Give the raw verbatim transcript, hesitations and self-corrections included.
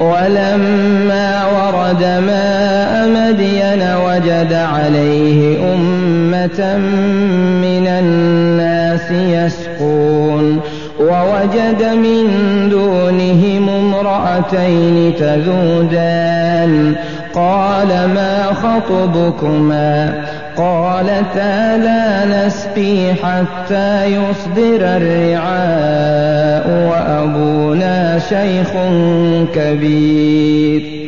ولما ورد ماء مدين وجد عليه أمة من الناس يسقون ووجد من دونهم امرأتين تذودان قال ما خطبكما قالتا لا نسقي حتى يصدر الرعاء وأبونا شيخ كبير